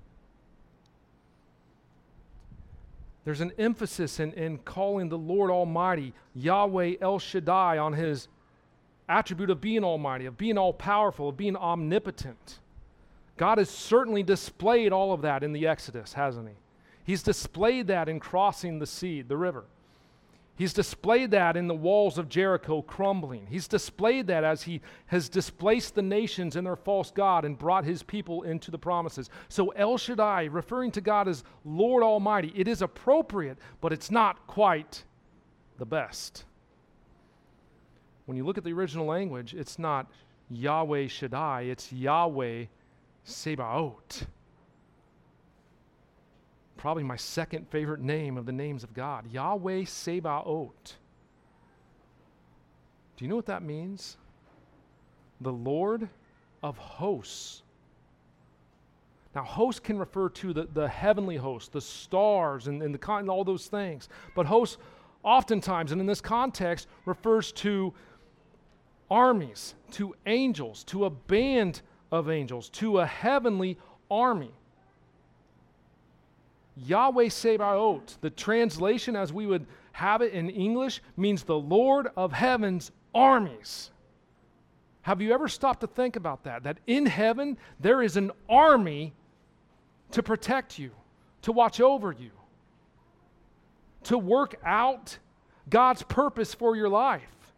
There's an emphasis in calling the Lord Almighty Yahweh El Shaddai on his attribute of being almighty, of being all-powerful, of being omnipotent. God has certainly displayed all of that in the Exodus, hasn't he? He's displayed that in crossing the sea, the river. He's displayed that in the walls of Jericho crumbling. He's displayed that as he has displaced the nations and their false god and brought his people into the promises. So El Shaddai, referring to God as Lord Almighty, it is appropriate, but it's not quite the best. When you look at the original language, it's not Yahweh Shaddai, it's Yahweh Sebaot. Probably my second favorite name of the names of God, Yahweh Sebaot. Do you know what that means? The Lord of hosts. Now, host can refer to the heavenly host, the stars and all those things. But host oftentimes, and in this context, refers to armies, to angels, to a band of angels, to a heavenly army. Yahweh Sebaot, the translation as we would have it in English, means the Lord of heaven's armies. Have you ever stopped to think about that? That in heaven there is an army to protect you, to watch over you, to work out God's purpose for your life.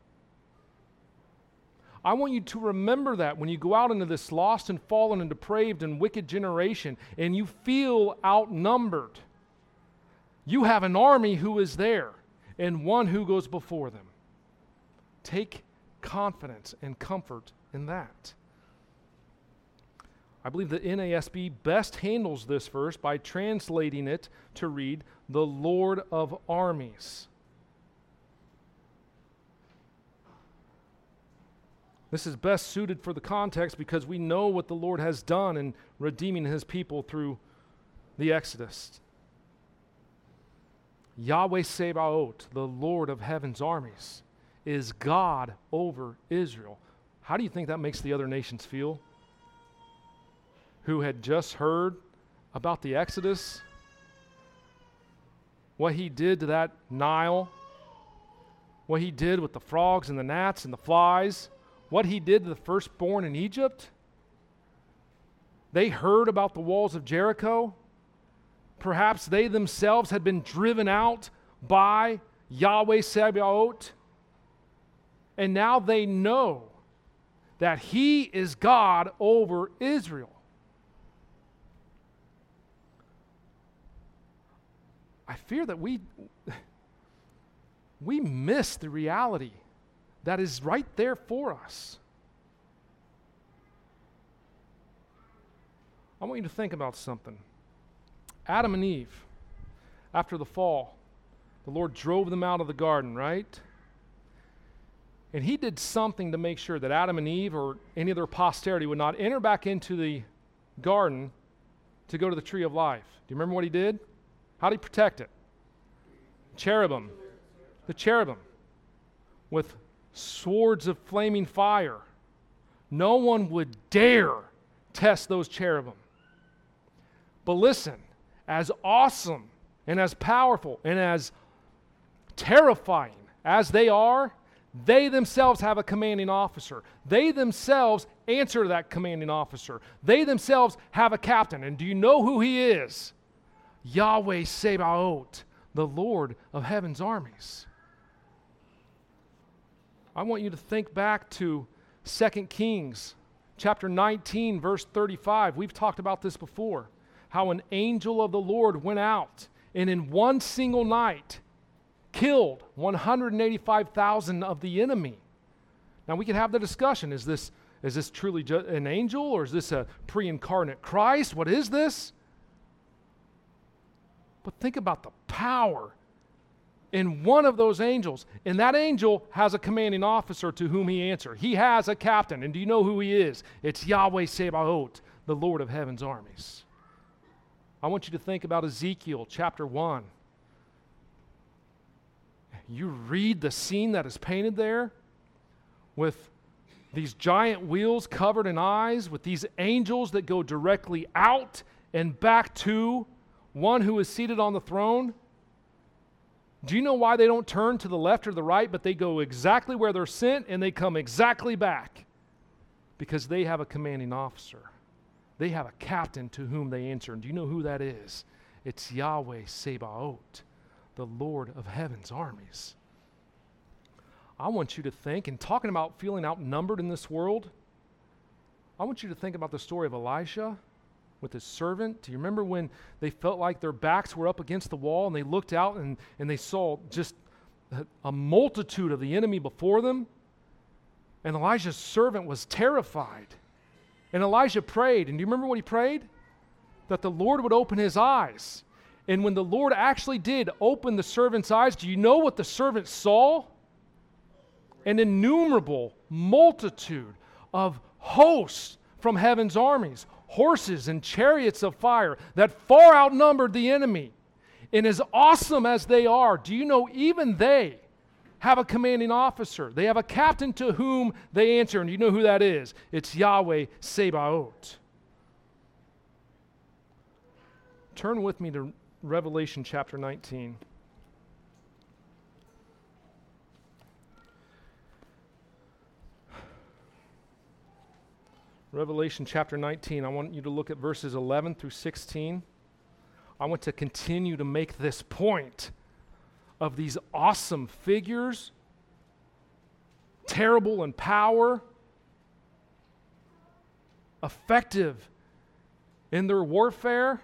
I want you to remember that when you go out into this lost and fallen and depraved and wicked generation and you feel outnumbered, you have an army who is there and one who goes before them. Take confidence and comfort in that. I believe the NASB best handles this verse by translating it to read, the Lord of armies. This is best suited for the context because we know what the Lord has done in redeeming his people through the Exodus. Yahweh Sebaot, the Lord of heaven's armies, is God over Israel. How do you think that makes the other nations feel? Who had just heard about the Exodus, what he did to that Nile, what he did with the frogs and the gnats and the flies, what he did to the firstborn in Egypt. They heard about the walls of Jericho. Perhaps they themselves had been driven out by Yahweh Sebaot. And now they know that he is God over Israel. I fear that we miss the reality that is right there for us. I want you to think about something. Adam and Eve, after the fall, The Lord drove them out of the garden, right? And he did something to make sure that Adam and Eve or any of their posterity would not enter back into the garden to go to the tree of life. Do you remember what he did? How did he protect it? Cherubim. The cherubim with swords of flaming fire. No one would dare test those cherubim. But listen, as awesome and as powerful and as terrifying as they are, they themselves have a commanding officer. They themselves answer to that commanding officer. They themselves have a captain. And do you know who he is? Yahweh Sabaoth, the Lord of heaven's armies. I want you to think back to 2 Kings chapter 19, verse 35. We've talked about this before. How an angel of the Lord went out and in one single night killed 185,000 of the enemy. Now we can have the discussion. Is this truly an angel, or is this a pre-incarnate Christ? What is this? But think about the power in one of those angels. And that angel has a commanding officer to whom he answers. He has a captain. And do you know who he is? It's Yahweh Sabaoth, the Lord of heaven's armies. I want you to think about Ezekiel chapter 1. You read the scene that is painted there with these giant wheels covered in eyes, with these angels that go directly out and back to one who is seated on the throne. Do you know why they don't turn to the left or the right, but they go exactly where they're sent and they come exactly back? Because they have a commanding officer. They have a captain to whom they answer. And do you know who that is? It's Yahweh Sabaoth, the Lord of heaven's armies. I want you to think, and talking about feeling outnumbered in this world, I want you to think about the story of Elijah with his servant. Do you remember when they felt like their backs were up against the wall and they looked out and they saw just a multitude of the enemy before them? And Elijah's servant was terrified. And Elijah prayed. And do you remember what he prayed? That the Lord would open his eyes. And when the Lord actually did open the servant's eyes, do you know what the servant saw? An innumerable multitude of hosts from heaven's armies, horses and chariots of fire that far outnumbered the enemy. And as awesome as they are, do you know even they have a commanding officer? They have a captain to whom they answer. And do you know who that is? It's Yahweh Sabaoth. Turn with me to Revelation chapter 19. Revelation chapter 19. I want you to look at verses 11 through 16. I want to continue to make this point of these awesome figures, terrible in power, effective in their warfare,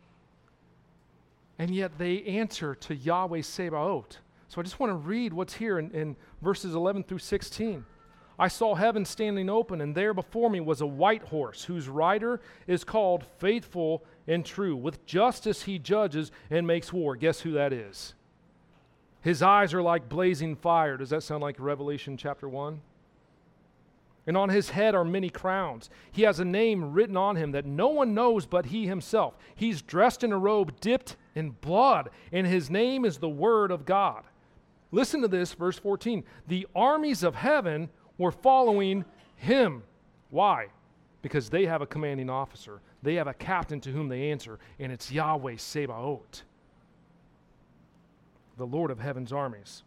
and yet they answer to Yahweh Sabaoth. So I just want to read what's here in verses 11 through 16. I saw heaven standing open, and there before me was a white horse, whose rider is called Faithful and True. With justice he judges and makes war. Guess who that is? His eyes are like blazing fire. Does that sound like Revelation chapter 1? And on his head are many crowns. He has a name written on him that no one knows but he himself. He's dressed in a robe dipped in blood, and his name is the Word of God. Listen to this, verse 14. The armies of heaven were following him. Why? Because they have a commanding officer. They have a captain to whom they answer, and it's Yahweh Sabaoth, the Lord of heaven's armies.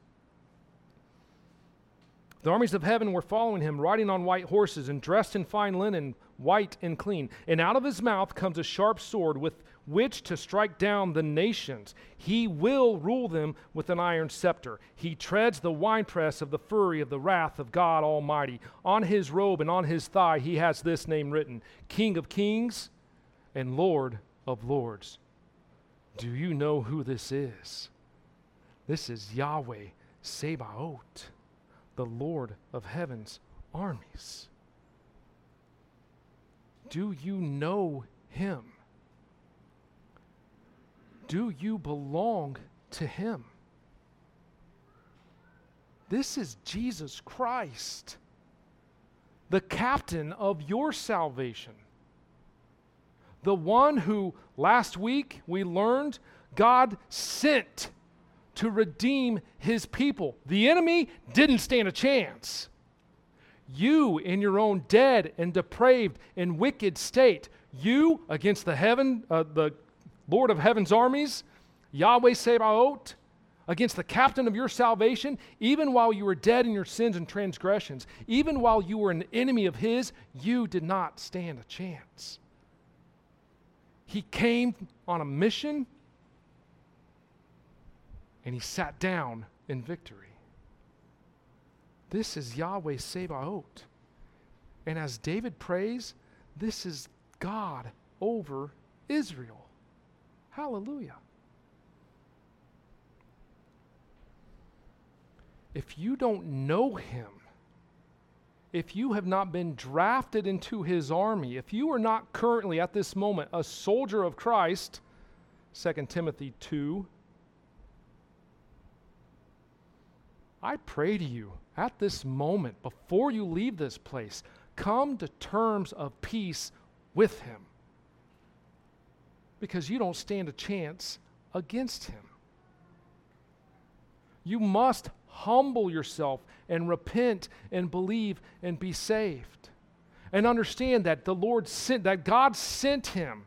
The armies of heaven were following him, riding on white horses and dressed in fine linen, white and clean. And out of his mouth comes a sharp sword with which to strike down the nations. He will rule them with an iron scepter. He treads the winepress of the fury of the wrath of God Almighty. On his robe and on his thigh he has this name written, King of Kings and Lord of Lords. Do you know who this is? This is Yahweh Sabaoth, the Lord of heaven's armies. Do you know him? Do you belong to him? This is Jesus Christ, the captain of your salvation. The one who last week we learned God sent to redeem his people. The enemy didn't stand a chance. You in your own dead and depraved and wicked state, you against the Lord of heaven's armies, Yahweh Sabaoth, against the captain of your salvation, even while you were dead in your sins and transgressions, even while you were an enemy of his, you did not stand a chance. He came on a mission, and he sat down in victory. This is Yahweh Sabaoth. And as David prays, this is God over Israel. Hallelujah. If you don't know him, if you have not been drafted into his army, if you are not currently at this moment a soldier of Christ, 2 Timothy 2, I pray to you at this moment, before you leave this place, come to terms of peace with him. Because you don't stand a chance against him. You must humble yourself and repent and believe and be saved. And understand that that God sent him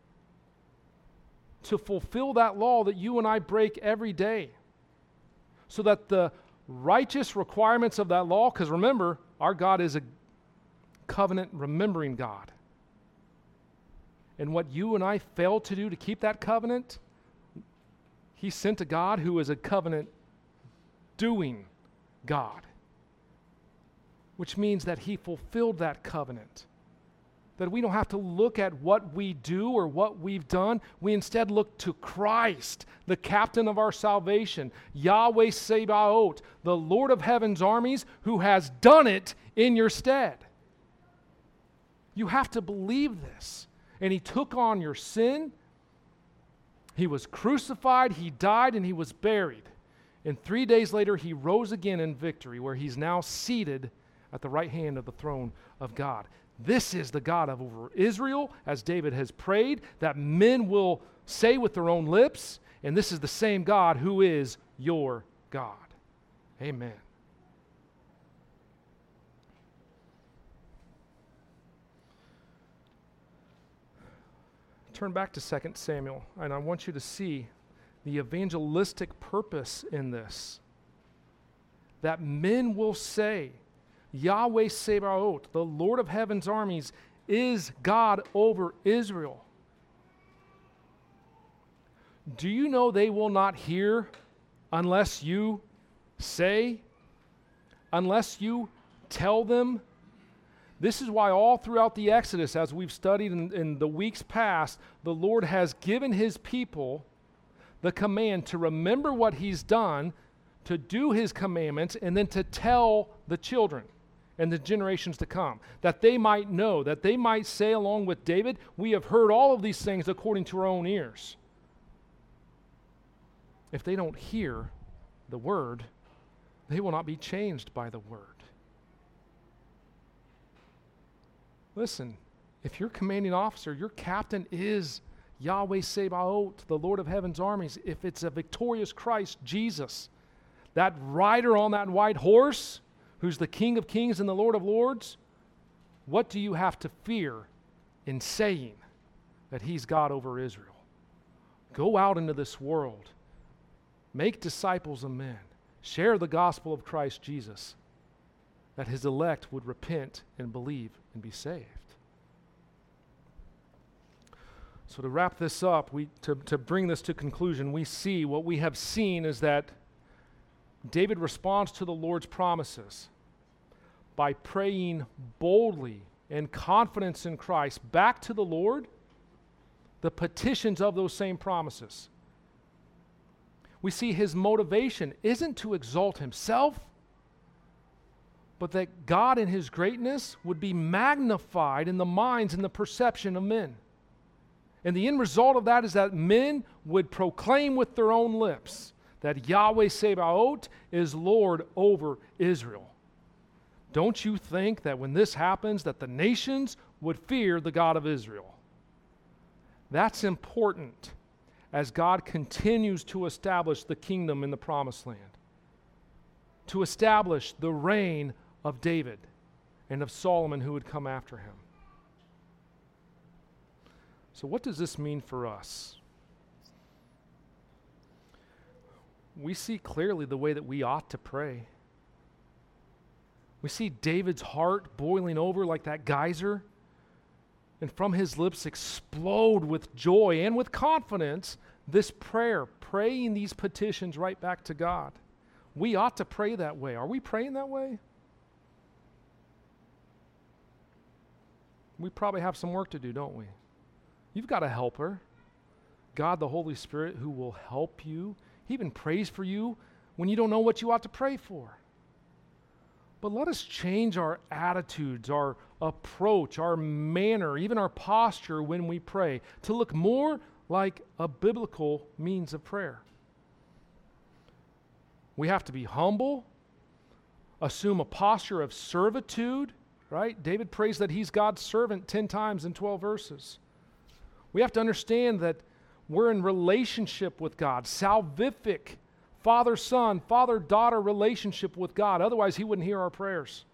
to fulfill that law that you and I break every day. So that the righteous requirements of that law, because remember, our God is a covenant remembering God. And what you and I failed to do to keep that covenant, he sent a God who is a covenant doing God, which means that he fulfilled that covenant. That we don't have to look at what we do or what we've done. We instead look to Christ, the captain of our salvation, Yahweh Sabaoth, the Lord of heaven's armies, who has done it in your stead. You have to believe this. And he took on your sin. He was crucified, he died, and he was buried. And 3 days later, he rose again in victory, where he's now seated at the right hand of the throne of God. This is the God of over Israel, as David has prayed, that men will say with their own lips, and this is the same God who is your God. Amen. Turn back to 2 Samuel, and I want you to see the evangelistic purpose in this. That men will say, Yahweh Sabaoth, the Lord of heaven's armies, is God over Israel. Do you know they will not hear unless you say, unless you tell them? This is why all throughout the Exodus, as we've studied in the weeks past, the Lord has given his people the command to remember what he's done, to do his commandments, and then to tell the children and the generations to come, that they might know, that they might say along with David, we have heard all of these things according to our own ears. If they don't hear the word, they will not be changed by the word. Listen, if your commanding officer, your captain is Yahweh Sabaoth, the Lord of heaven's armies, if it's a victorious Christ Jesus, that rider on that white horse, who's the King of kings and the Lord of lords, what do you have to fear in saying that he's God over Israel? Go out into this world, make disciples of men, share the gospel of Christ Jesus, that his elect would repent and believe and be saved. So to wrap this up, to bring this to conclusion, we see what we have seen is that David responds to the Lord's promises by praying boldly and confidence in Christ back to the Lord the petitions of those same promises. We see his motivation isn't to exalt himself, but that God in his greatness would be magnified in the minds and the perception of men. And the end result of that is that men would proclaim with their own lips that Yahweh Sabaoth is Lord over Israel. Don't you think that when this happens that the nations would fear the God of Israel? That's important as God continues to establish the kingdom in the promised land, to establish the reign of David and of Solomon who would come after him. So what does this mean for us? We see clearly the way that we ought to pray. We see David's heart boiling over like that geyser, and from his lips explode with joy and with confidence this prayer, praying these petitions right back to God. We ought to pray that way. Are we praying that way? We probably have some work to do, don't we? You've got a helper, God the Holy Spirit, who will help you. He even prays for you when you don't know what you ought to pray for. But let us change our attitudes, our approach, our manner, even our posture when we pray to look more like a biblical means of prayer. We have to be humble, assume a posture of servitude, right? David prays that he's God's servant 10 times in 12 verses. We have to understand that we're in relationship with God, salvific, father-son, father-daughter relationship with God. Otherwise, he wouldn't hear our prayers.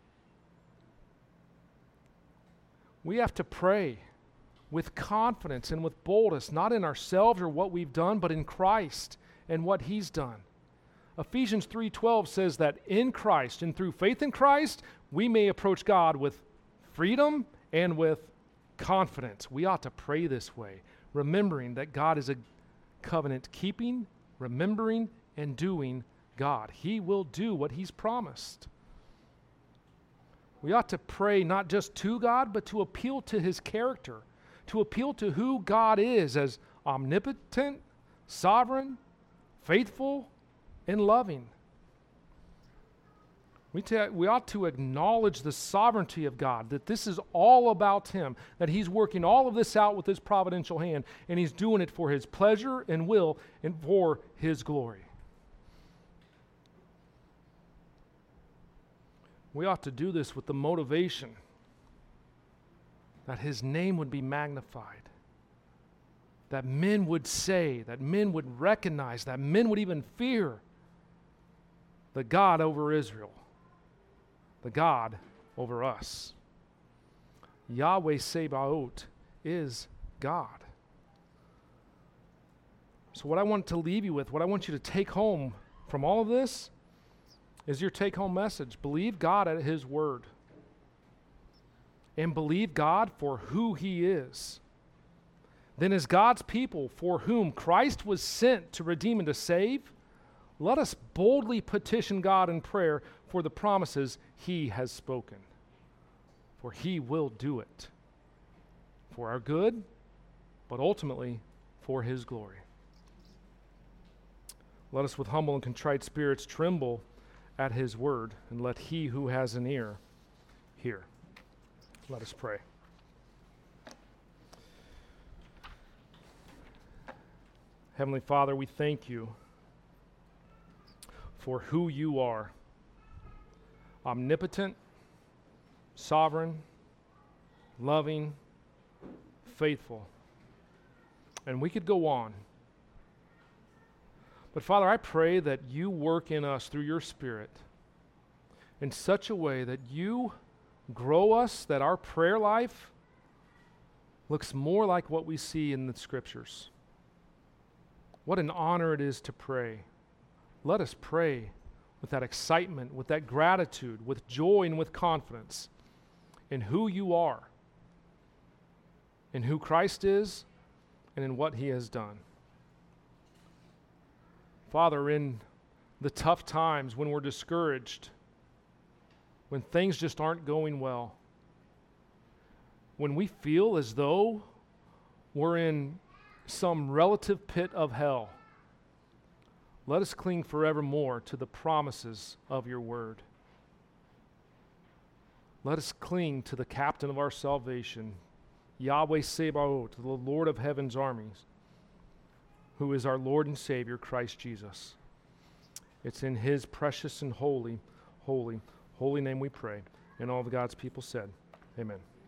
We have to pray with confidence and with boldness, not in ourselves or what we've done, but in Christ and what he's done. Ephesians 3:12 says that in Christ and through faith in Christ, we may approach God with freedom and with confidence. We ought to pray this way, remembering that God is a covenant-keeping, remembering, and doing God. He will do what he's promised. We ought to pray not just to God, but to appeal to his character, to appeal to who God is as omnipotent, sovereign, faithful, and loving. We ought to acknowledge the sovereignty of God, that this is all about him, that he's working all of this out with his providential hand, and he's doing it for his pleasure and will and for his glory. We ought to do this with the motivation that his name would be magnified, that men would say, that men would recognize, that men would even fear the God over Israel, the God over us. Yahweh Sabaoth is God. So what I want to leave you with, what I want you to take home from all of this is your take-home message. Believe God at his word. And believe God for who he is. Then as God's people for whom Christ was sent to redeem and to save, let us boldly petition God in prayer for the promises he has spoken. For he will do it for our good, but ultimately for his glory. Let us with humble and contrite spirits tremble at his word, and let he who has an ear hear. Let us pray. Heavenly Father, we thank you for who you are. Omnipotent, sovereign, loving, faithful. And we could go on. But Father, I pray that you work in us through your Spirit in such a way that you grow us, that our prayer life looks more like what we see in the Scriptures. What an honor it is to pray. Let us pray with that excitement, with that gratitude, with joy and with confidence in who you are, in who Christ is, and in what he has done. Father, in the tough times when we're discouraged, when things just aren't going well, when we feel as though we're in some relative pit of hell, let us cling forevermore to the promises of your word. Let us cling to the captain of our salvation, Yahweh Sabaoth, the Lord of heaven's armies, who is our Lord and Savior, Christ Jesus. It's in his precious and holy, holy, holy name we pray. And all the God's people said, amen.